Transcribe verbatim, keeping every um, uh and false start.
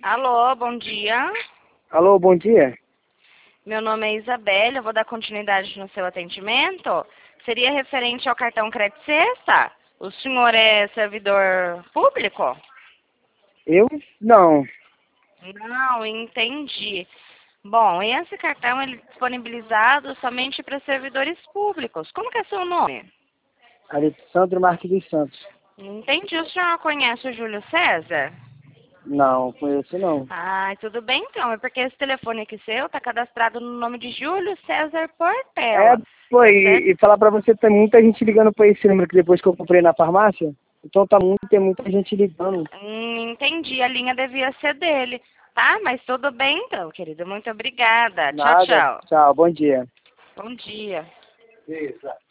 Alô, bom dia. Alô, bom dia. Meu nome é Isabelle, eu vou dar continuidade no seu atendimento. Seria referente ao cartão Crédito Sexta? O senhor é servidor público? Eu? Não. Não, entendi. Bom, esse cartão ele é disponibilizado somente para servidores públicos. Como que é seu nome? Alessandro Marques dos Santos. Entendi. O senhor conhece o Júlio César? Não, conheço não. Ah, tudo bem então. É porque esse telefone aqui seu está cadastrado no nome de Júlio César É, Portela. pô, Tá e, certo? e falar pra você, tem muita gente ligando pra esse número que depois que eu comprei na farmácia. Então tá muito, tem muita gente ligando. Hum, entendi. A linha devia ser dele. Tá? Mas tudo bem então, querido. Muito obrigada. Tchau, Nada. tchau. Tchau, bom dia. Bom dia. Isso.